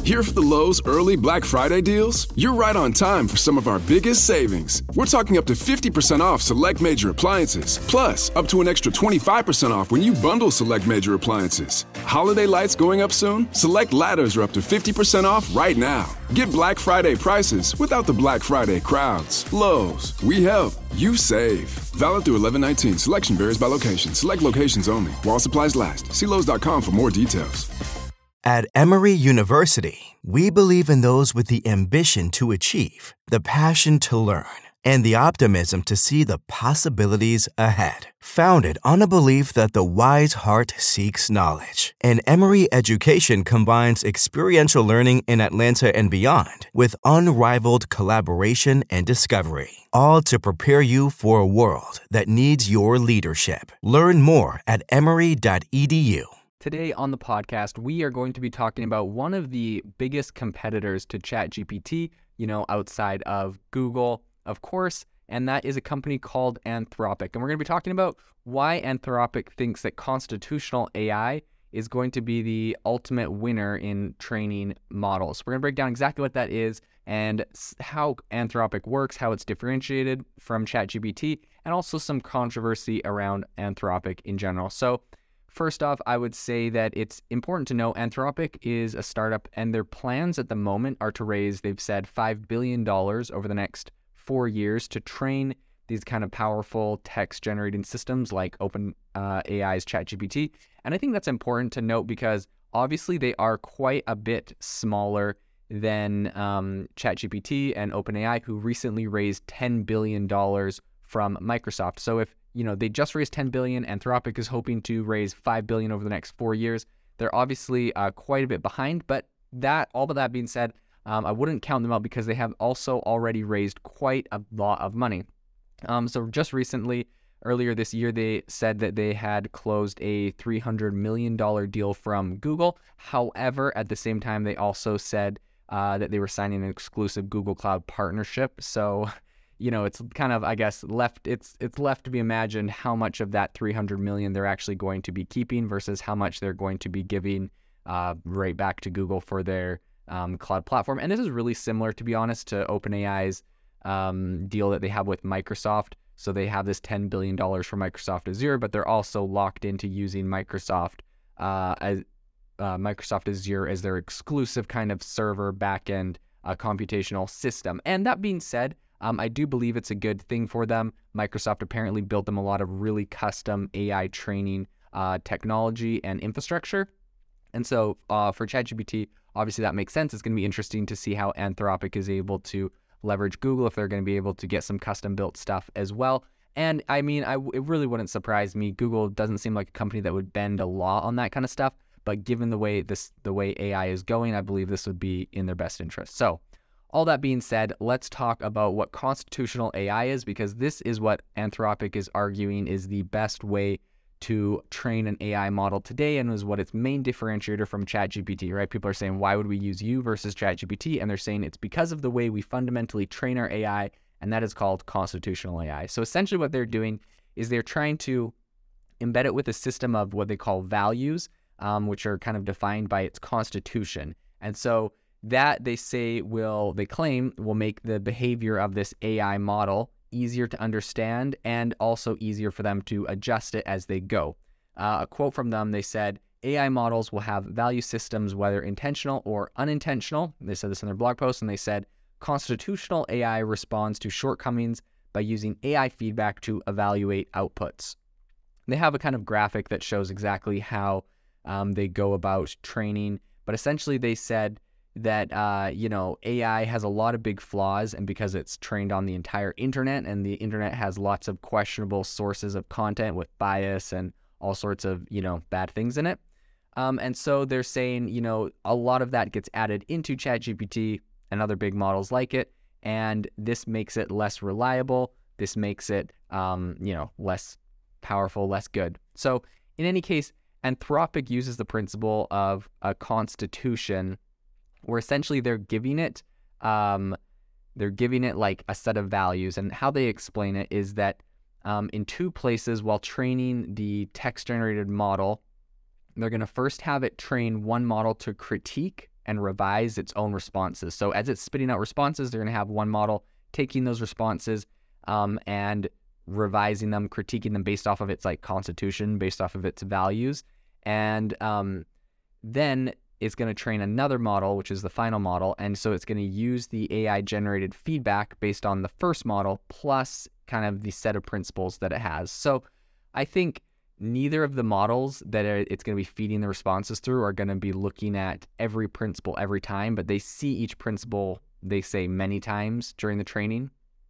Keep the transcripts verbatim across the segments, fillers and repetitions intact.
Here for the Lowe's early Black Friday deals? You're right on time for some of our biggest savings. We're talking up to fifty percent off select major appliances, plus up to an extra twenty-five percent off when you bundle select major appliances. Holiday lights going up soon? Select ladders are up to fifty percent off right now. Get Black Friday prices without the Black Friday crowds. Lowe's, we help, you save. Valid through eleven nineteen. Selection varies by location. Select locations only. While supplies last. See Lowe's dot com for more details. At Emory University, we believe in those with the ambition to achieve, the passion to learn, and the optimism to see the possibilities ahead. Founded on a belief that the wise heart seeks knowledge, and Emory education combines experiential learning in Atlanta and beyond with unrivaled collaboration and discovery, all to prepare you for a world that needs your leadership. Learn more at emory dot e d u. Today on the podcast, we are going to be talking about one of the biggest competitors to ChatGPT, you know, outside of Google, of course, and that is a company called Anthropic. And we're going to be talking about why Anthropic thinks that constitutional A I is going to be the ultimate winner in training models. We're going to break down exactly what that is and how Anthropic works, how it's differentiated from ChatGPT, and also some controversy around Anthropic in general. So first off, I would say that it's important to know Anthropic is a startup, and their plans at the moment are to raise, they've said, five billion dollars over the next four years to train these kind of powerful text-generating systems like OpenAI's ChatGPT. And I think that's important to note because obviously they are quite a bit smaller than um, ChatGPT and OpenAI, who recently raised ten billion dollars from Microsoft. So if you know, they just raised ten billion dollars. Anthropic is hoping to raise five billion dollars over the next four years. They're obviously uh, quite a bit behind, but that, all of that being said, um, I wouldn't count them out because they have also already raised quite a lot of money. Um, so just recently, earlier this year, they said that they had closed a three hundred million dollars deal from Google. However, at the same time, they also said uh, that they were signing an exclusive Google Cloud partnership. So you know, it's kind of, I guess, left, it's it's left to be imagined how much of that three hundred million they're actually going to be keeping versus how much they're going to be giving uh, right back to Google for their um, cloud platform. And this is really similar, to be honest, to OpenAI's um, deal that they have with Microsoft. So they have this ten billion dollars for Microsoft Azure, but they're also locked into using Microsoft uh, as uh, Microsoft Azure as their exclusive kind of server backend uh, computational system. And that being said, Um, I do believe it's a good thing for them. Microsoft apparently built them a lot of really custom A I training uh, technology and infrastructure. And so uh, for ChatGPT, obviously that makes sense. It's going to be interesting to see how Anthropic is able to leverage Google, if they're going to be able to get some custom built stuff as well. And I mean, I, it really wouldn't surprise me. Google doesn't seem like a company that would bend a law on that kind of stuff. But given the way this, the way A I is going, I believe this would be in their best interest. So all that being said, let's talk about what constitutional A I is, because this is what Anthropic is arguing is the best way to train an A I model today and is what its main differentiator from ChatGPT, right? People are saying, why would we use you versus ChatGPT? And they're saying it's because of the way we fundamentally train our A I, and that is called constitutional A I. So essentially what they're doing is they're trying to embed it with a system of what they call values, um, which are kind of defined by its constitution. And so that they say will, they claim will make the behavior of this A I model easier to understand and also easier for them to adjust it as they go. Uh, a quote from them, they said, A I models will have value systems, whether intentional or unintentional. They said this in their blog post, and they said, constitutional A I responds to shortcomings by using A I feedback to evaluate outputs. They have a kind of graphic that shows exactly how um, they go about training, but essentially they said that, uh, you know, A I has a lot of big flaws, and because it's trained on the entire internet, and the internet has lots of questionable sources of content with bias and all sorts of, you know, bad things in it. Um, and so they're saying, you know, a lot of that gets added into ChatGPT and other big models like it, and this makes it less reliable. This makes it, um, you know, less powerful, less good. So in any case, Anthropic uses the principle of a constitution, where essentially they're giving it, um, they're giving it like a set of values. And how they explain it is that um, in two places while training the text-generated model, they're going to first have it train one model to critique and revise its own responses. So as it's spitting out responses, they're going to have one model taking those responses um, and revising them, critiquing them based off of its like constitution, based off of its values. And um, then it's going to train another model, which is the final model. And so it's going to use the A I generated feedback based on the first model plus kind of the set of principles that it has. So I think neither of the models that it's going to be feeding the responses through are going to be looking at every principle every time, but they see each principle, they say, many times during the training.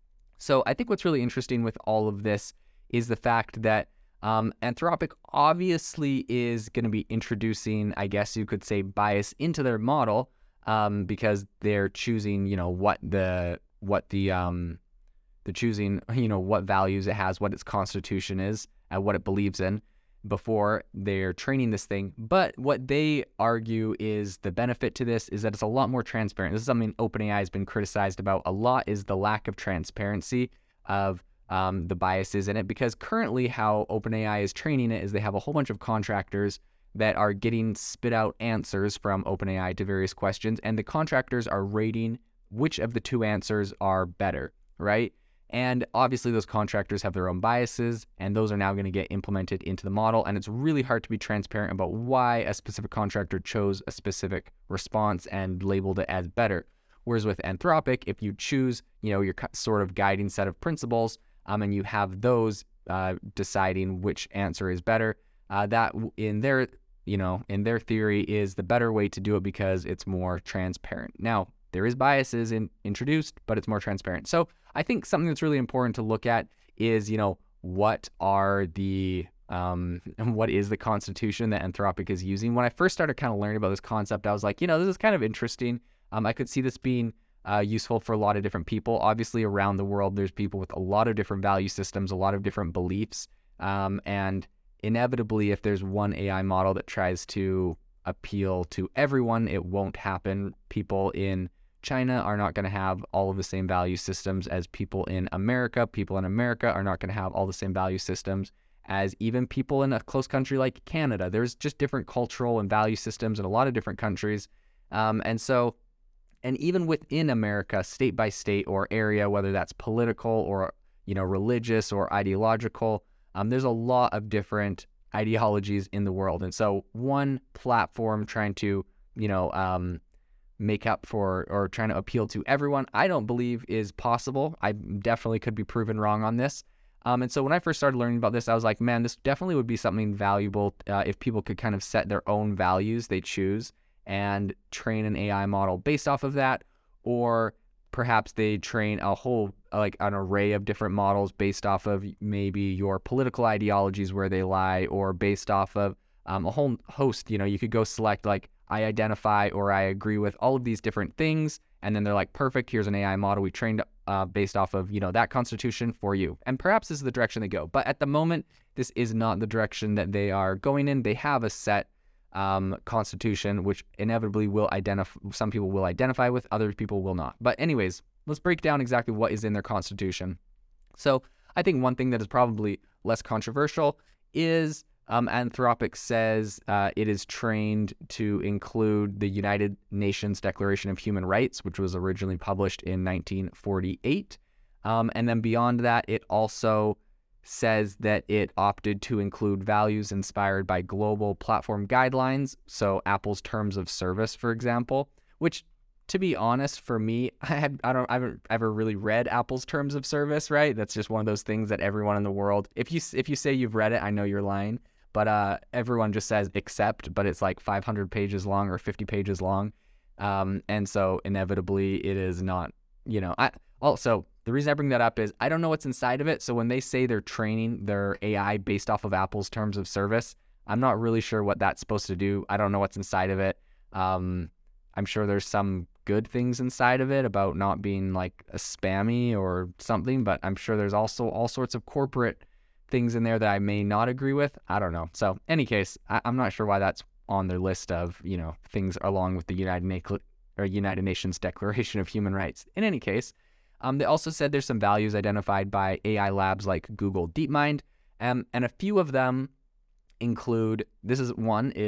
So I think what's really interesting with all of this is the fact that um, Anthropic obviously is going to be introducing, I guess you could say, bias into their model um, because they're choosing, you know, what the what the um, they're choosing, you know, what values it has, what its constitution is, and what it believes in before they're training this thing. But what they argue is the benefit to this is that it's a lot more transparent. This is something OpenAI has been criticized about a lot, is the lack of transparency of um, the biases in it. Because currently how OpenAI is training it is they have a whole bunch of contractors that are getting spit out answers from OpenAI to various questions, and the contractors are rating which of the two answers are better, right? And obviously those contractors have their own biases, and those are now going to get implemented into the model. And it's really hard to be transparent about why a specific contractor chose a specific response and labeled it as better. Whereas with Anthropic, if you choose, you know, your sort of guiding set of principles, um, and you have those uh, deciding which answer is better, uh, that in their, you know, in their theory is the better way to do it because it's more transparent. Now, there is biases in, introduced, but it's more transparent. So I think something that's really important to look at is, you know, what are the, um, what is the constitution that Anthropic is using? When I first started kind of learning about this concept, I was like, you know, this is kind of interesting. Um, I could see this being uh, useful for a lot of different people. Obviously, around the world, there's people with a lot of different value systems, a lot of different beliefs. Um, and inevitably, if there's one A I model that tries to appeal to everyone, it won't happen. People in China are not going to have all of the same value systems as people in America. People in America are not going to have all the same value systems as even people in a close country like Canada. There's just different cultural and value systems in a lot of different countries. Um, and so, and even within America, state by state or area, whether that's political or, you know, religious or ideological, um, there's a lot of different ideologies in the world. And so one platform trying to, you know, um, make up for or trying to appeal to everyone, I don't believe is possible. I definitely could be proven wrong on this. Um, and so when I first started learning about this, I was like, man, this definitely would be something valuable uh, if people could kind of set their own values they choose and train an A I model based off of that, or perhaps they train a whole, like an array of different models based off of maybe your political ideologies where they lie, or based off of um, a whole host. You know, you could go select like, I identify or I agree with all of these different things, and then they're like, perfect, here's an A I model we trained uh, based off of, you know, that constitution for you. And perhaps this is the direction they go. But at the moment, this is not the direction that they are going in. They have a set um, constitution, which inevitably will identify, some people will identify with, other people will not. But anyways, let's break down exactly what is in their constitution. So I think one thing that is probably less controversial is Um, Anthropic says uh, it is trained to include the United Nations Declaration of Human Rights, which was originally published in nineteen forty-eight. Um, and then beyond that, it also says that it opted to include values inspired by global platform guidelines. So Apple's terms of service, for example, which, to be honest, for me, I had I don't I haven't ever really read Apple's terms of service, right? That's just one of those things that everyone in the world, if you if you say you've read it, I know you're lying. But uh, everyone just says accept, but it's like five hundred pages long or fifty pages long. Um, and so inevitably it is not, you know, I also, the reason I bring that up is I don't know what's inside of it. So when they say they're training their A I based off of Apple's terms of service, I'm not really sure what that's supposed to do. I don't know what's inside of it. Um, I'm sure there's some good things inside of it about not being like a spammy or something, but I'm sure there's also all sorts of corporate things in there that I may not agree with. I don't know. So any case, I, I'm not sure why that's on their list of, you know, things along with the United, Na- or United Nations Declaration of Human Rights. In any case, um, they also said there's some values identified by A I labs like Google DeepMind, um, and a few of them include, this is one, is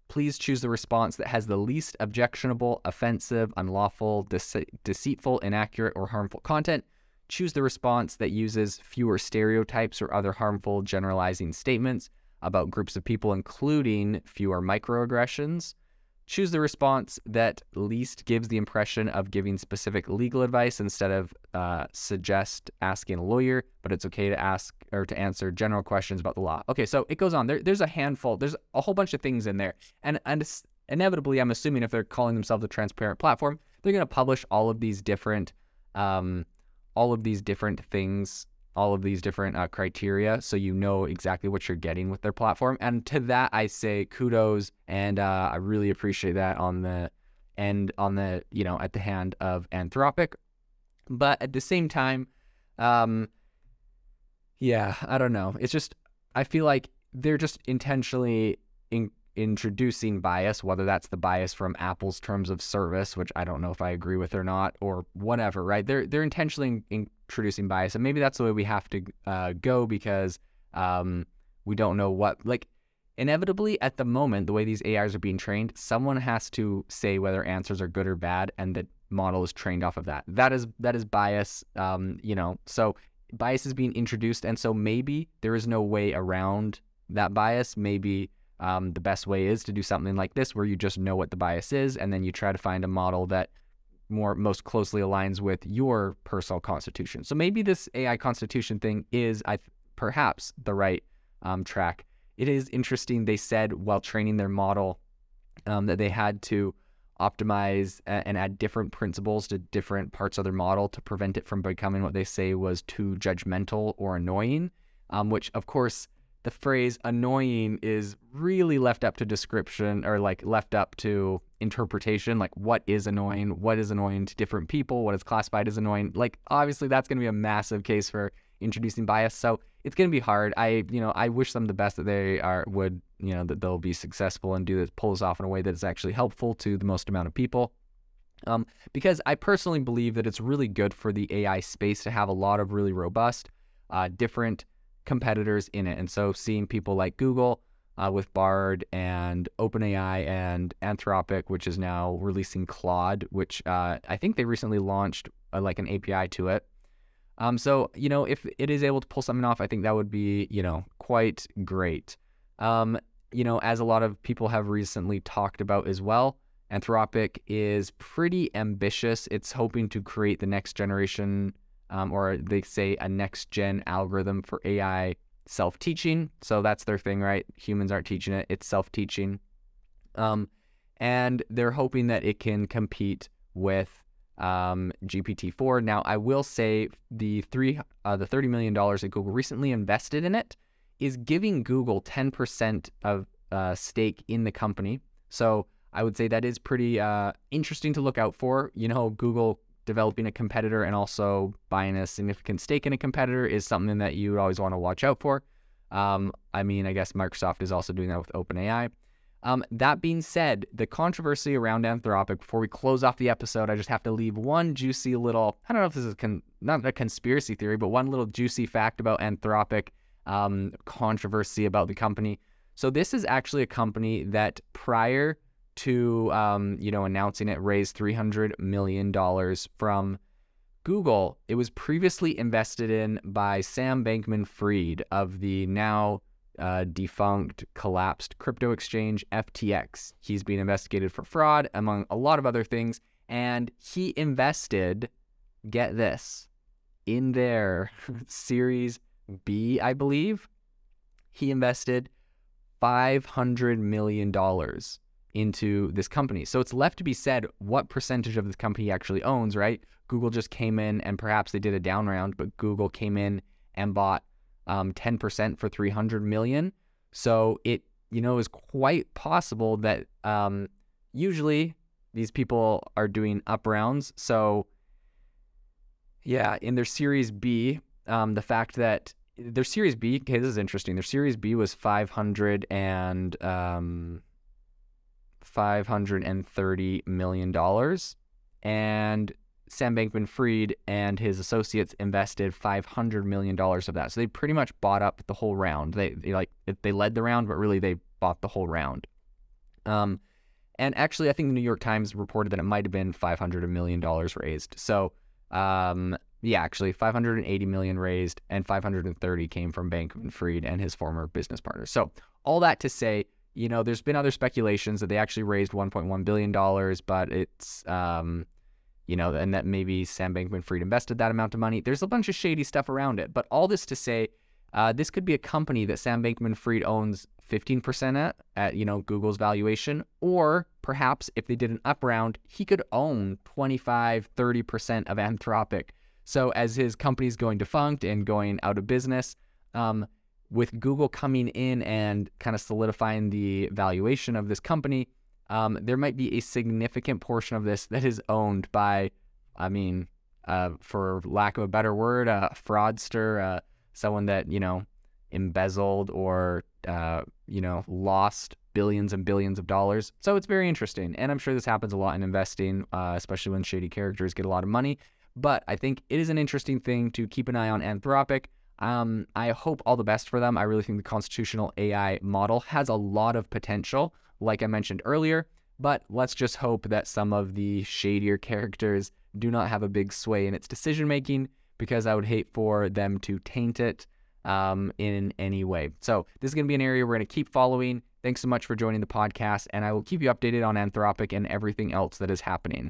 Please choose the response that has the least objectionable, offensive, unlawful, dece- deceitful, inaccurate, or harmful content. Choose the response that uses fewer stereotypes or other harmful generalizing statements about groups of people, including fewer microaggressions. Choose the response that least gives the impression of giving specific legal advice instead of uh, suggest asking a lawyer, but it's okay to ask or to answer general questions about the law. Okay, so it goes on. There, there's a handful, there's a whole bunch of things in there. And, and it's, inevitably, I'm assuming if they're calling themselves a transparent platform, they're going to publish all of these different, um, all of these different things, all of these different uh, criteria, so you know exactly what you're getting with their platform. And to that, I say kudos, and uh, I really appreciate that on the end, on the, you know, at the hand of Anthropic. But at the same time, um, yeah, I don't know. It's just, I feel like they're just intentionally in, introducing bias, whether that's the bias from Apple's terms of service, which I don't know if I agree with or not, or whatever, right? They're they're intentionally in, introducing bias, and maybe that's the way we have to uh, go because um, we don't know what, like, inevitably at the moment, the way these A Is are being trained, someone has to say whether answers are good or bad, and the model is trained off of that. That is that is bias, um, you know. So bias is being introduced, and so maybe there is no way around that bias. Maybe um, the best way is to do something like this, where you just know what the bias is, and then you try to find a model that more most closely aligns with your personal constitution. So maybe this A I constitution thing is, I perhaps, the right um, track. It is interesting. They said while training their model um, that they had to optimize and add different principles to different parts of their model to prevent it from becoming what they say was too judgmental or annoying, um, which, of course, the phrase annoying is really left up to description, or like left up to interpretation. Like, what is annoying? What is annoying to different people? What is classified as annoying? Like, obviously that's going to be a massive case for introducing bias. So it's going to be hard. I, you know, I wish them the best, that they are, would, you know, that they'll be successful and do this, pull this off in a way that is actually helpful to the most amount of people. Um, because I personally believe that it's really good for the A I space to have a lot of really robust, uh, different competitors in it. And so seeing people like Google uh, with Bard, and OpenAI and Anthropic, which is now releasing Claude, which uh, I think they recently launched uh, like an A P I to it. Um, so, you know, if it is able to pull something off, I think that would be, you know, quite great. Um, you know, as a lot of people have recently talked about as well, Anthropic is pretty ambitious. It's hoping to create the next generation, um, or they say a next gen algorithm for A I self-teaching. So that's their thing, right? Humans aren't teaching it, it's self-teaching. Um, and they're hoping that it can compete with um, G P T four. Now, I will say the three, uh, the thirty million dollars that Google recently invested in it is giving Google ten percent of uh, stake in the company. So I would say that is pretty uh, interesting to look out for. You know, Google developing a competitor and also buying a significant stake in a competitor is something that you would always want to watch out for. Um, I mean, I guess Microsoft is also doing that with OpenAI. Um, that being said, the controversy around Anthropic, before we close off the episode, I just have to leave one juicy little, I don't know if this is con- not a conspiracy theory, but one little juicy fact about Anthropic, um, controversy about the company. So this is actually a company that prior to, um, you know, announcing it, raised three hundred million dollars from Google. It was previously invested in by Sam Bankman-Fried of the now uh, defunct, collapsed crypto exchange F T X. He's being investigated for fraud, among a lot of other things, and he invested, get this, in their Series B, I believe, he invested five hundred million dollars into this company. So it's left to be said what percentage of this company he actually owns, right? Google just came in, and perhaps they did a down round, but Google came in and bought um, ten percent for three hundred million dollars. So it, you know, is quite possible that um, usually these people are doing up rounds. So yeah, in their Series B, um, the fact that their Series B, okay, this is interesting. Their Series B was five hundred and um, five hundred thirty million dollars, and Sam Bankman-Fried and his associates invested five hundred million dollars of that. So they pretty much bought up the whole round. They, they like they led the round, but really they bought the whole round. Um, and actually, I think the New York Times reported that it might have been five hundred million dollars raised. So, um, yeah, actually five hundred eighty million dollars raised, and five hundred thirty came from Bankman-Fried and his former business partners. So all that to say, you know, there's been other speculations that they actually raised one point one billion dollars, but it's, um, you know, and that maybe Sam Bankman-Fried invested that amount of money. There's a bunch of shady stuff around it. But all this to say, uh, this could be a company that Sam Bankman-Fried owns fifteen percent at, at, you know, Google's valuation. Or perhaps if they did an up round, he could own twenty-five, thirty percent of Anthropic. So as his company's going defunct and going out of business, um, with Google coming in and kind of solidifying the valuation of this company, um, there might be a significant portion of this that is owned by, I mean, uh, for lack of a better word, a fraudster, uh, someone that, you know, embezzled or, uh, you know, lost billions and billions of dollars. So it's very interesting. And I'm sure this happens a lot in investing, uh, especially when shady characters get a lot of money. But I think it is an interesting thing to keep an eye on Anthropic. Um, I hope all the best for them. I really think the constitutional A I model has a lot of potential, like I mentioned earlier, but let's just hope that some of the shadier characters do not have a big sway in its decision-making, because I would hate for them to taint it um, in any way. So this is going to be an area we're going to keep following. Thanks so much for joining the podcast, and I will keep you updated on Anthropic and everything else that is happening.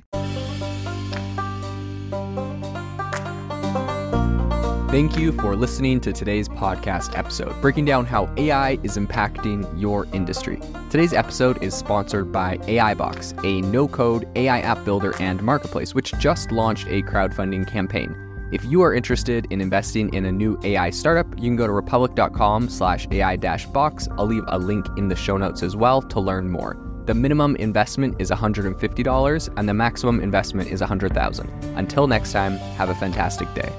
Thank you for listening to today's podcast episode, breaking down how A I is impacting your industry. Today's episode is sponsored by AIbox, a no-code A I app builder and marketplace, which just launched a crowdfunding campaign. If you are interested in investing in a new A I startup, you can go to republic.com slash AI dash box. I'll leave a link in the show notes as well to learn more. The minimum investment is one hundred fifty dollars and the maximum investment is one hundred thousand dollars. Until next time, have a fantastic day.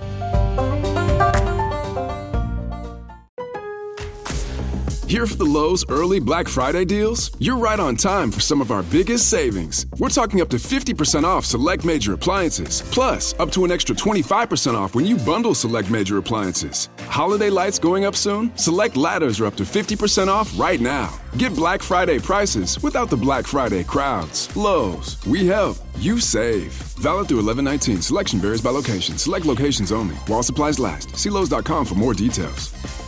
Here for the Lowe's early Black Friday deals? You're right on time for some of our biggest savings. We're talking up to fifty percent off select major appliances, plus up to an extra twenty-five percent off when you bundle select major appliances. Holiday lights going up soon? Select ladders are up to fifty percent off right now. Get Black Friday prices without the Black Friday crowds. Lowe's, we help, you save. Valid through eleven nineteen. Selection varies by location. Select locations only. While supplies last. See Lowe's dot com for more details.